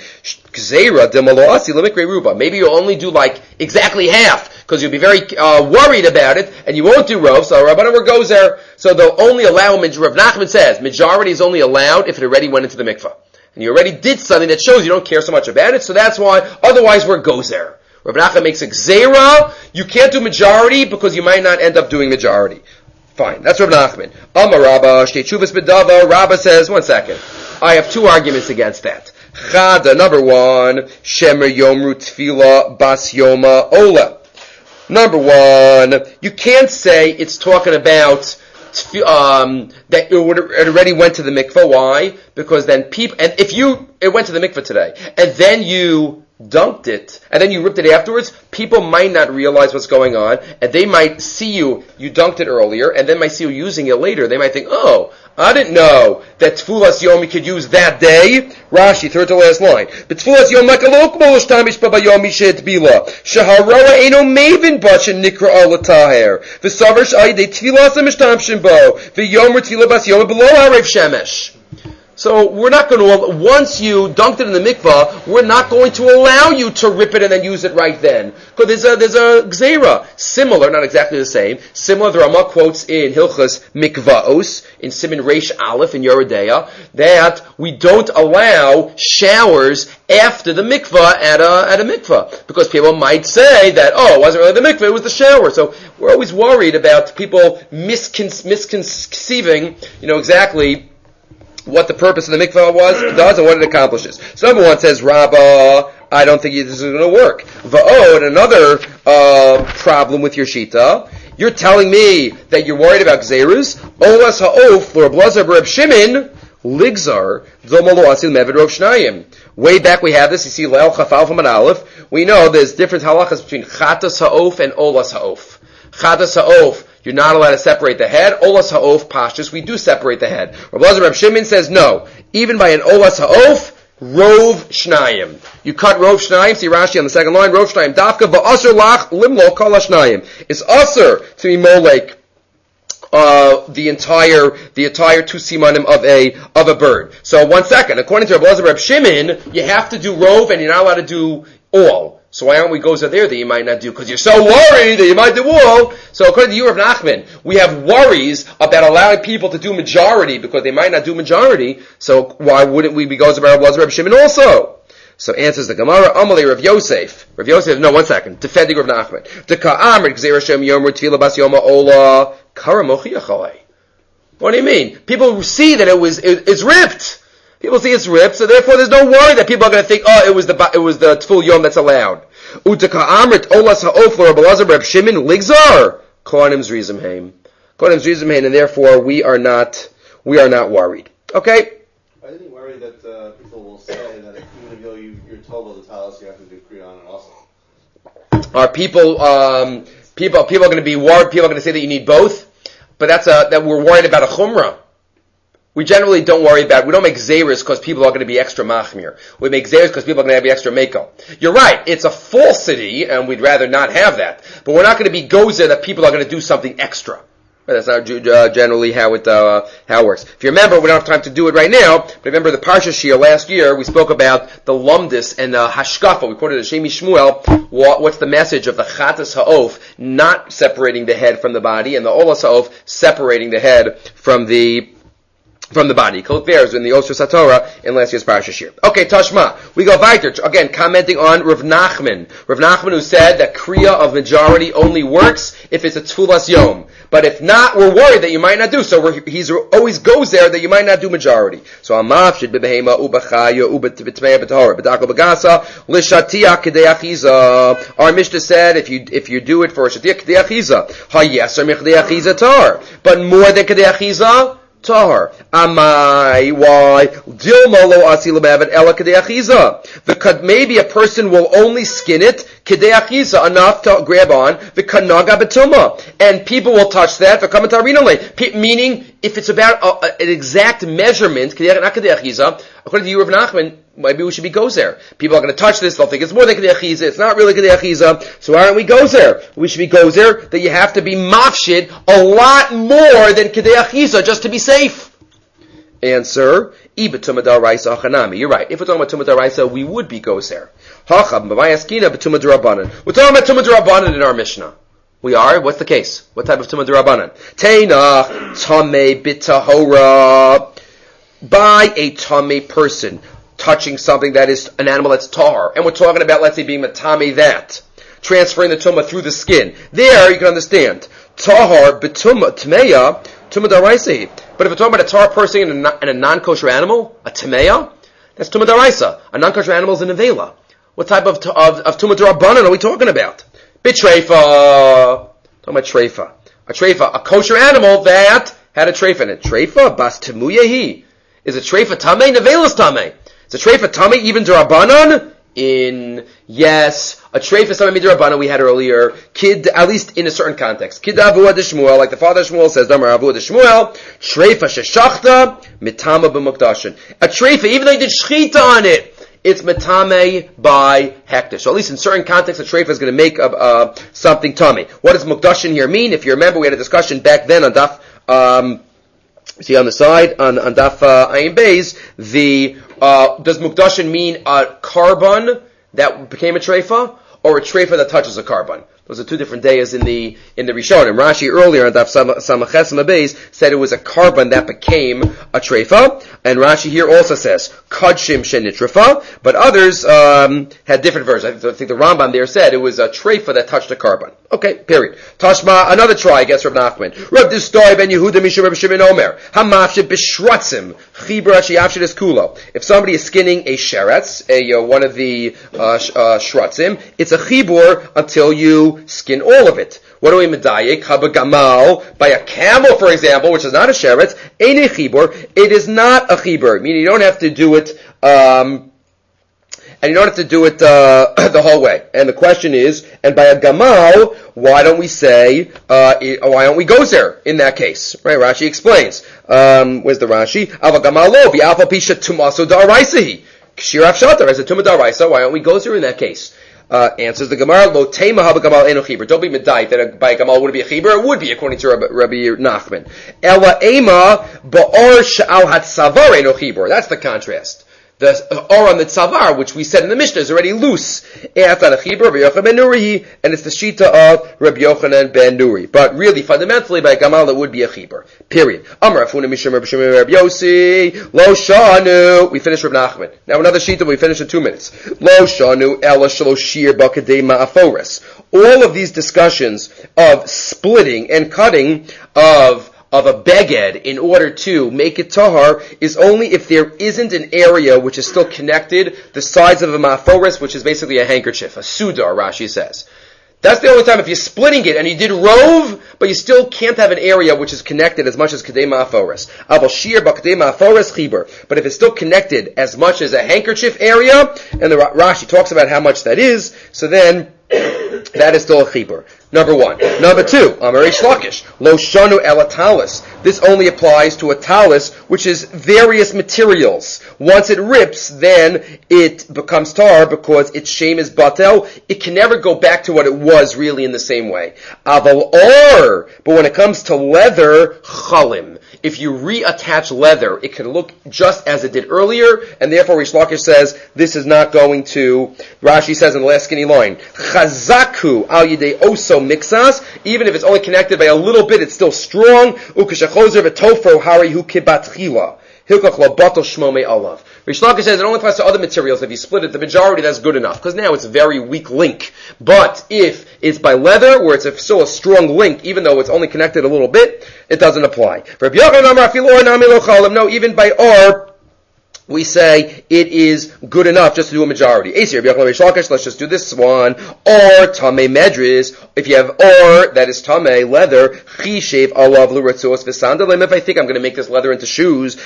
Maybe you'll only do like exactly half, because you'll be very uh, worried about it, and you won't do rov, so Rabbanan goes there. So they'll only allow, Rav Nachman says, majority is only allowed if it already went into the mikveh. And you already did something that shows you don't care so much about it, so that's why, otherwise we're gozer. Rav Nachman makes a gzeira, you can't do majority because you might not end up doing majority. Fine, that's Rav Nachman. Amar Rabba, Shtei Tshuvas B'Dava, Rabba says, one second, I have two arguments against that. Chada, number one, Shemer Yomru Tfila Bas Yoma Ola. Number one, you can't say it's talking about um, that it, would, it already went to the mikveh. Why? Because then people, and if you, it went to the mikveh today, and then you dunked it, and then you ripped it afterwards, people might not realize what's going on, and they might see you, you dunked it earlier, and then might see you using it later. They might think, oh, I didn't know that Tfulas Yom you could use that day. Rashi, third to last line. But Tfulas Yom makalok bolish tamish baba yom mishet bila. Shaharawa eno maven bashin nikra ala taher. V'savar sh'ayde Tfilas amishtam shimbo. V'yom r'tfila bas yom below harev shemesh. So we're not going to, once you dunked it in the mikvah, we're not going to allow you to rip it and then use it right then. Because there's a, there's a gzeira. Similar, not exactly the same, similar, the Ramah quotes in Hilchas Mikvaos, in Siman Reish Aleph in Yeridea, that we don't allow showers after the mikvah at a, at a mikvah. Because people might say that, oh, it wasn't really the mikvah, it was the shower. So we're always worried about people miscon- misconceiving, you know, exactly what the purpose of the mikvah was, does, and what it accomplishes. So number one says, Rabbah, I don't think this is going to work. Va'od, another uh, problem with your shita, you're telling me that you're worried about gzerus. Olas ha'of, Lord Blazer Reb Shimon, ligzar, zomalo asil mevid rov shnayim. Way back we have this, you see, Leil Chafal from an Aleph. We know there's different halachas between chatas ha'of and olas ha'of. Chatas ha'of, you're not allowed to separate the head. Olas ha'of, pashtus, we do separate the head. Reb Blazer Reb Shimon says no. Even by an olas ha'of, Rov Shnayim. You cut Rov Shnayim, see Rashi on the second line, Rov Shnayim, Dafka va'asr lach limlo kol Shnayim. It's usr to be molek, uh, the entire, the entire two simanim of a, of a bird. So one second, according to Reb Elazar Reb Shimon, you have to do Rov and you're not allowed to do all. So why aren't we gozer there that you might not do? Because you're so worried that you might do all. So according to you, Rav Nachman, we have worries about allowing people to do majority because they might not do majority. So why wouldn't we be gozer about Rav Shimon also? So answers the Gemara, Amalei Rav Yosef. Rav Yosef, no, one second, defending Rav Nachman. Deka'amr gzer Hashem yomer tefillah bas yoma ola karamochi yachalei. What do you mean? People see that it was, it, it's ripped. People see it's ripped, so therefore there's no worry that people are going to think, oh, it was the it was the teful yom that's allowed. Utaka amrit olas ha'of Reb Elazar Reb Shimon ligzar kohanim zrizim heim, kohanim zrizim heim, and therefore we are not we are not worried. Okay. I didn't worry that uh, people will say that even though you, you're told of the talis, you have to do kriyan and also. Are people um, people people are going to be worried? People are going to say that you need both, but that's a that we're worried about a chumrah. We generally don't worry about, we don't make zayras because people are going to be extra machmir. We make zayras because people are going to be extra mako. You're right, it's a falsity, and we'd rather not have that. But we're not going to be gozer that people are going to do something extra. That's not uh, generally how it uh, how it works. If you remember, we don't have time to do it right now, but remember the Parsha Shir last year, we spoke about the lumdis and the hashkafa. We quoted the Shemi Shmuel. What, what's the message of the chatas ha'of, not separating the head from the body, and the olas ha'of, separating the head from the From the body. Kol Tveres in the Osir Satorah in last year's Parashat Shir. Okay, Tashma. We go weiter. Again, commenting on Rav Nachman. Rav Nachman who said that Kriya of majority only works if it's a Tfulas Yom. But if not, we're worried that you might not do. So we're, he's always goes there that you might not do majority. So Amav Shid Bebehema Ubachaya Ubetmeya B'Tahor B'Dakal B'Gasa L'Shatia K'dei Achiza. Our Mishnah said if you if you do it for a Shatia K'dei Achiza, HaYeser M'K'dei Achiza Tar. But more than K'dei Achiza, Tahar. Amai, why? Dilma lo asila me'avet ela kedei achiza. The maybe a person will only skin it kedei achiza, enough to grab on the kanaga betuma, and people will touch that for kamatarinale. Meaning, if it's about a, a, an exact measurement, kedei achiza, according to you, Rav Nachman, maybe we should be gozer. People are going to touch this, they'll think it's more than kedei achiza, it's not really kedei achiza, so why aren't we gozer? We should be gozer that you have to be mafshid a lot more than kedei achiza just to be safe. Answer, Iba Tumah D'Oraisa Achanami. You're right. If we're talking about Tumah D'Oraisa, we would be gozer. Hachab B'Vayaskina B'Tumah D'Rabbanan. We're talking about Tumah D'Rabbanan in our Mishnah. We are? What's the case? What type of Tumah D'Rabbanan? Teina Tameh B'Tahora. By a Tameh person touching something that is an animal that's tar. And we're talking about, let's say, being matame that. Transferring the tumah through the skin. There, you can understand. Tahar, betumah, tmeya, tumah daraisa. But if we're talking about a tar person and a, and a non-kosher animal, a tmeya, that's tumah daraisa. A non-kosher animal is an avela. What type of, of, of tumah darabanan are we talking about? Bitreifa. Talking about treifa. A treifa, a kosher animal that had a treifa in it. Treifa, bas temuyehi. Is a treifa tameh? Nevela's tameh. Is a treifa tameh even darabanan? In, yes, a treifa tameh darabanan we had earlier. Kid, at least in a certain context. Kid avua de Shmuel, like the father of Shmuel says, Damar avua de Shmuel, treifa sheshachta, mitama b'mukdashin. A treifa, even though you did shchita on it, it's metame by hektish. So at least in certain contexts, a treifa is going to make uh, uh, something tummy. What does mukdashin here mean? If you remember, we had a discussion back then on daf, um, see on the side, on, on daf uh, ayin beis, the, uh, does mukdashin mean a carbon that became a treifa, or a treifa that touches a carbon? Those are two different days in the in the Rishonim. Rashi earlier on Daf Samaches Mabeis said it was a carbon that became a treifa, and Rashi here also says kadshim shenitrafa, but others um, had different versions. I think the Rambam there said it was a treifa that touched a carbon. Okay, period. Tashma, another try against Reb Nachman. Reb Distoi ben Yehuda Mishum Reb Shimon Omer Hamafshid b'shratzim chibra sheyavshid es kulo. If somebody is skinning a sheretz, a uh, one of the uh, sh- uh, shratzim, it's a chibur until you skin all of it. What do we medayik? Haba gamal, by a camel, for example, which is not a sheretz, ain't a chibur. It is not a chibur. Meaning you don't have to do it, um, and you don't have to do it uh, the whole way. And the question is, and by a gamal, why don't we say, uh, why don't we go there in that case? Right? Rashi explains. Um, where's the Rashi? Ava gamalo bi alpha pisha tumaso da'araisahi. Kshiraf shatar as a tumah da'araisa. Why don't we go there in that case? Uh, answers the Gemara, lo tema haba gamal eno chiber. Don't be medayik that a, by a gamal would be a chiber. It would be according to Rabbi, Rabbi Nachman. Ela ema ba'or sha'al hatzavar eno chiber. That's the contrast. The or on the tzavar, which we said in the Mishnah, is already loose. After the chiber, Rabbi Yochanan ben Nuri, and it's the shita of Rabbi Yochanan ben Nuri. But really, fundamentally, by a gamal, it would be a chiber. Period. Amar afuna mishum Rabbi Shimon Rabbi Yossi lo shanu. We finish Rabbi Nachman. Now another shita. We finish in two minutes. Lo shanu ela shloshir bakadei ma'aforis. All of these discussions of splitting and cutting of of a beged in order to make it tahar is only if there isn't an area which is still connected, the size of a maforis, which is basically a handkerchief, a sudar, Rashi says. That's the only time if you're splitting it and you did rove, but you still can't have an area which is connected as much as kadei ma'aforis. Abel shir b'kadei ma'aforis chiber. But if it's still connected as much as a handkerchief area, and the Rashi talks about how much that is, so then that is still a chibur. Number one. Number two, Amar Reish Lakish, lo shanu ela talis. This only applies to a talis, which is various materials. Once it rips, then it becomes tar because its shame is batel. It can never go back to what it was really in the same way. Aval or, but when it comes to leather, chalim. If you reattach leather, it can look just as it did earlier, and therefore Reish Lakish says this is not going to. Rashi says in the last skinny line, chazaku al yidei oso mixas. Even if it's only connected by a little bit, it's still strong. Ukashachozer v'tofro harihu kibatchila. Hilkach labato shmomei alav. Reish Lakish says it only applies to other materials. If you split it, the majority, that's good enough. Because now it's a very weak link. But if it's by leather, where it's a, still a strong link, even though it's only connected a little bit, it doesn't apply. No, even by or, we say it is good enough just to do a majority. Let's just do this one. Or tamei medris. If you have or, that is tamei, leather. Chishev alav l'ratzuos v'sandalim. If I think I'm going to make this leather into shoes.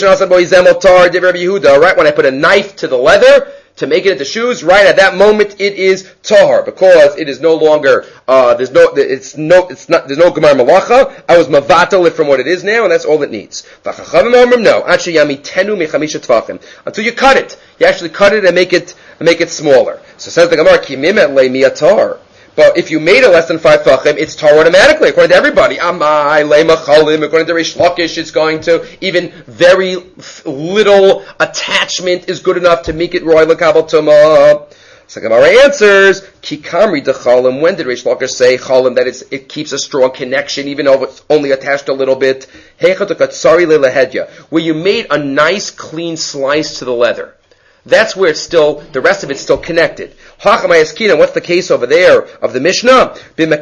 Right, when I put a knife to the leather to make it into shoes, right at that moment it is tahar because it is no longer. Uh, there's no. It's no. It's not. There's no gemar malacha. I was mavatal it from what it is now, and that's all it needs. No, actually, yami tenu mechamisha tvachim. Until you cut it, you actually cut it and make it and make it smaller. So says the Gemara, kimimet le miatar. But if you made it less than five tefachim, it's tar automatically, according to everybody. Amai, lema chalim, according to Reish Lakish, it's going to, even very little attachment is good enough to make it roy l'kabel tumah. So Gemara answers, ki kamri de chalim, when did Reish Lakish say chalim, that it's, it keeps a strong connection, even though it's only attached a little bit? Where you made a nice, clean slice to the leather. That's where it's still, the rest of it's still connected. What's the case over there of the Mishnah?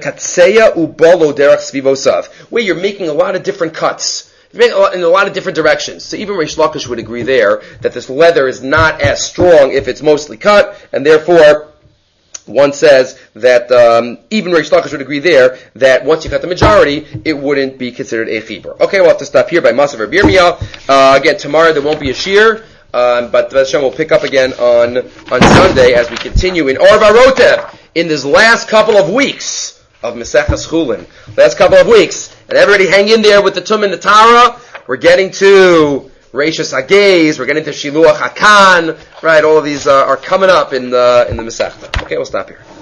Where you're making a lot of different cuts. In a lot of different directions. So even Reish Lakish would agree there that this leather is not as strong if it's mostly cut, and therefore one says that um, even Reish Lakish would agree there that once you cut the majority, it wouldn't be considered a chibur. Okay, we'll have to stop here by Masav Rabbi Yirmiyah. Uh, again, tomorrow there won't be a shir. Um, but the Hashem will pick up again on on Sunday as we continue in Or Varotev in this last couple of weeks of Maseches Chulin. Last couple of weeks. And everybody hang in there with the Tum and the Tara. We're getting to Reishis Hagez. We're getting to Shiluach Hakan. Right, all of these uh, are coming up in the, in the Masechta. Okay, we'll stop here.